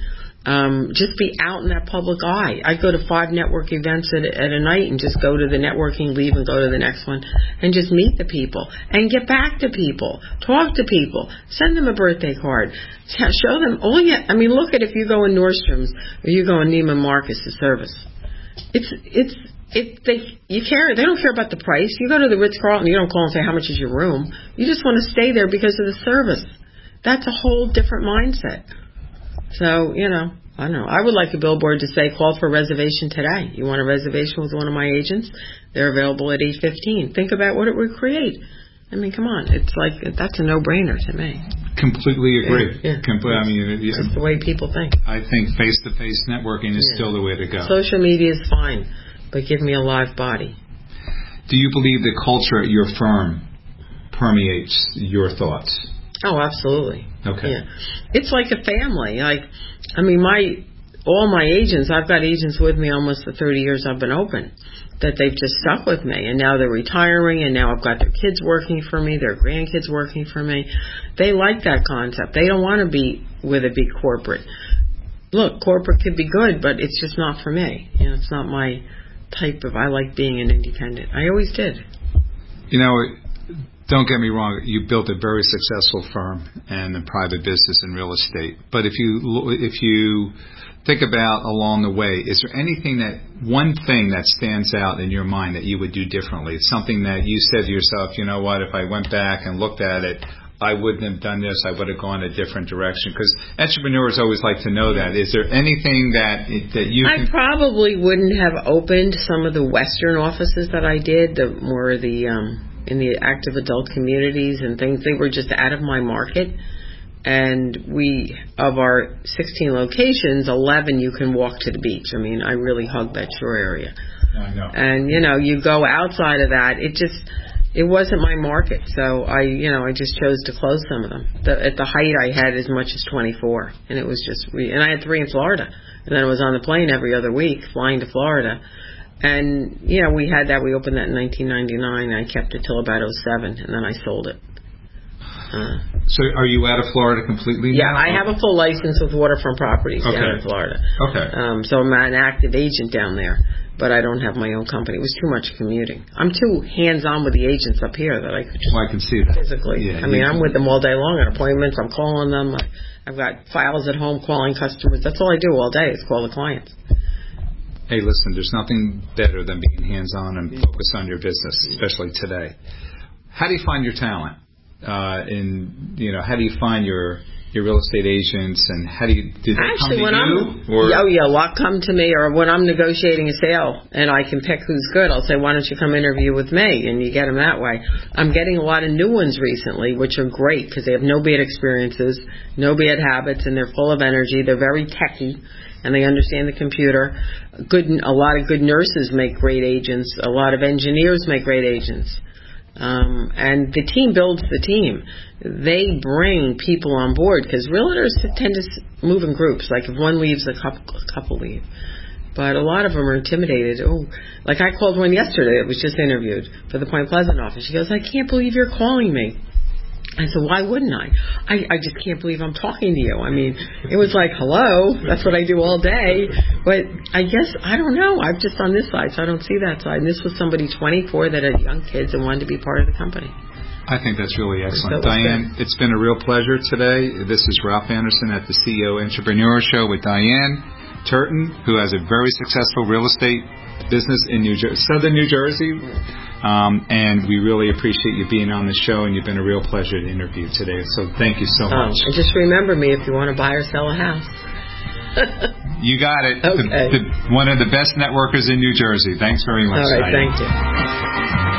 Um, just be out in that public eye. I go to five network events at, at a night and just go to the networking, leave and go to the next one and just meet the people and get back to people, talk to people, send them a birthday card, show them, oh yeah, I mean, look at if you go in Nordstrom's or you go in Neiman Marcus to service. It's, it's, it, they, you care, they don't care about the price. You go to the Ritz-Carlton, you don't call and say how much is your room. You just want to stay there because of the service. That's a whole different mindset. So, you know, I don't know. I would like a billboard to say, call for a reservation today. You want a reservation with one of my agents? They're available at eight fifteen. Think about what it would create. I mean, come on. It's like, that's a no-brainer to me. Completely agree. Yeah, yeah. Completely, I mean, yeah, that's the way people think. I think face-to-face networking is yeah. still the way to go. Social media is fine, but give me a live body. Do you believe the culture at your firm permeates your thoughts? Oh, absolutely. Okay. Yeah. It's like a family. Like, I mean, my all my agents, I've got agents with me almost the thirty years I've been open, that they've just stuck with me. And now they're retiring, and now I've got their kids working for me, their grandkids working for me. They like that concept. They don't want to be with a big corporate. Look, corporate could be good, but it's just not for me. You know, it's not my type of, I like being an independent. I always did. You know, don't get me wrong, you built a very successful firm and a private business in real estate. But if you if you think about along the way, is there anything that, one thing that stands out in your mind that you would do differently? Something that you said to yourself, you know what, if I went back and looked at it, I wouldn't have done this, I would have gone a different direction. Because entrepreneurs always like to know that. Is there anything that that you I can... probably wouldn't have opened some of the Western offices that I did, the more the... um in the active adult communities and things. They were just out of my market. And we, of our sixteen locations, eleven you can walk to the beach. I mean, I really hug that shore area. I know. And, you know, you go outside of that, it just, it wasn't my market. So I, you know, I just chose to close some of them. The, at the height I had as much as twenty-four. And it was just, and I had three in Florida. And then I was on the plane every other week flying to Florida. And, you know, we had that. We opened that in nineteen ninety-nine. I kept it till about oh seven, and then I sold it. Uh, so are you out of Florida completely now? Yeah, I have a full license with Waterfront Properties okay. down in Florida. Okay. Um, so I'm an active agent down there, but I don't have my own company. It was too much commuting. I'm too hands-on with the agents up here that I could just... Well, I can see that. Physically. Yeah, I mean, I'm with them all day long on appointments. I'm calling them. I've got files at home calling customers. That's all I do all day is call the clients. Hey, listen, there's nothing better than being hands-on and focused on your business, especially today. How do you find your talent? Uh, in, you know, how do you find your your real estate agents, and how do you, did they Actually, come to when you? I'm, or? Oh, yeah, a lot come to me, or when I'm negotiating a sale and I can pick who's good, I'll say, why don't you come interview with me? And you get them that way. I'm getting a lot of new ones recently, which are great because they have no bad experiences, no bad habits, and they're full of energy. They're very techy. And they understand the computer. Good, a lot of good nurses make great agents. A lot of engineers make great agents. Um, and the team builds the team. They bring people on board because realtors tend to move in groups. Like if one leaves, a couple, a couple leave. But a lot of them are intimidated. Oh, like I called one yesterday that was just interviewed for the Point Pleasant office. She goes, I can't believe you're calling me. I said, why wouldn't I? I? I just can't believe I'm talking to you. I mean, it was like, hello, that's what I do all day. But I guess, I don't know. I'm just on this side, so I don't see that side. And this was somebody twenty-four that had young kids and wanted to be part of the company. I think that's really excellent. So Diane, good. It's been a real pleasure today. This is Ralph Anderson at the C E O Entrepreneur Show with Diane Turton, who has a very successful real estate business in New Jer- Southern New Jersey. Um, and we really appreciate you being on the show, and you've been a real pleasure to interview today. So thank you so much. Oh, and just remember me if you want to buy or sell a house. You got it. Okay. The, the, one of the best networkers in New Jersey. Thanks very much. All right, Diane. thank you.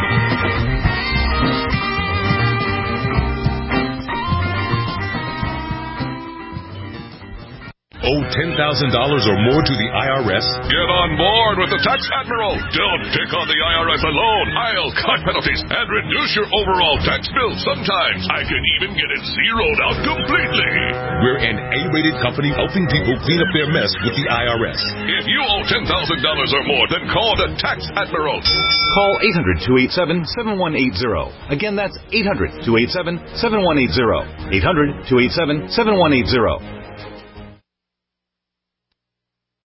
Owe ten thousand dollars or more to the I R S? Get on board with the Tax Admiral. Don't take on the I R S alone. I'll cut penalties and reduce your overall tax bill. Sometimes I can even get it zeroed out completely. We're an A-rated company helping people clean up their mess with the I R S. If you owe ten thousand dollars or more, then call the Tax Admiral. Call eight hundred, two eight seven, seven one eight zero. Again, that's eight hundred, two eight seven, seven one eight zero. eight hundred, two eight seven, seven one eight zero.